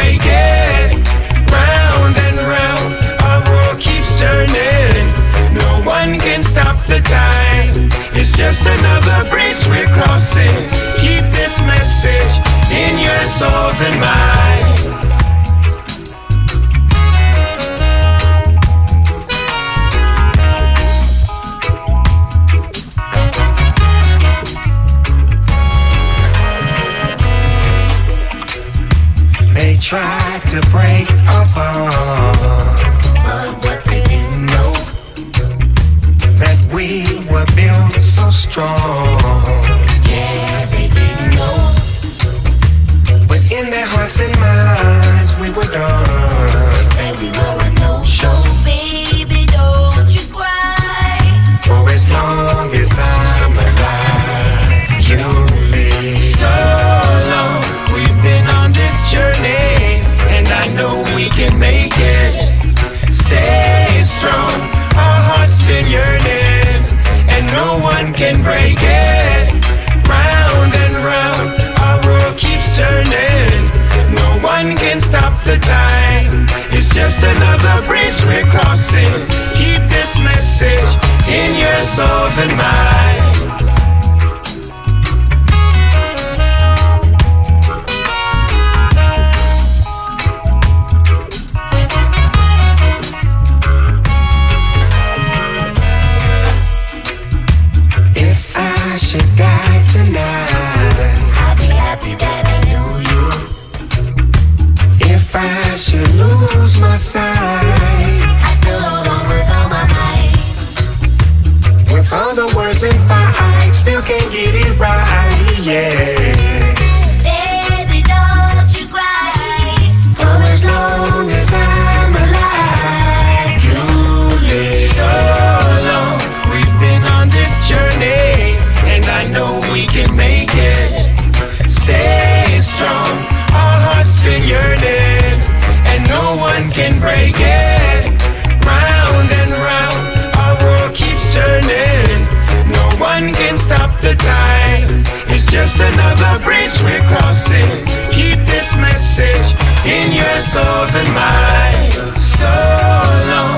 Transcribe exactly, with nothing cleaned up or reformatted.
break it. Round and round, our world keeps turning. No one can stop the time. It's just another bridge we're crossing. Keep this message in your souls and minds. They tried to break our bond, but what they didn't know, that we were built so strong. Yeah, they didn't know, but in their hearts and minds we were done. They say we were a no-show. Baby, don't you cry. For as long as I'm alive, you live. So long we've been on this journey, and I know we can make it. Stay strong, our hearts been yearning, and no one can break it. Round and round, our world keeps turning. No one can stop the time. It's just another bridge we're crossing. Keep this message in your souls and minds. Should die tonight, I'll be happy that I knew you. If I should lose my sight, I still hold on with all my might. with all the words in fight, still can't get it right, yeah. Baby, don't you cry. For as long as I'm alive, you live. So long we've been on this journey, and I know we can make it. Stay strong, our hearts been yearning, and no one can break it. Round and round, our world keeps turning. No one can stop the time. It's just another bridge we're crossing. Keep this message in your souls and minds. So long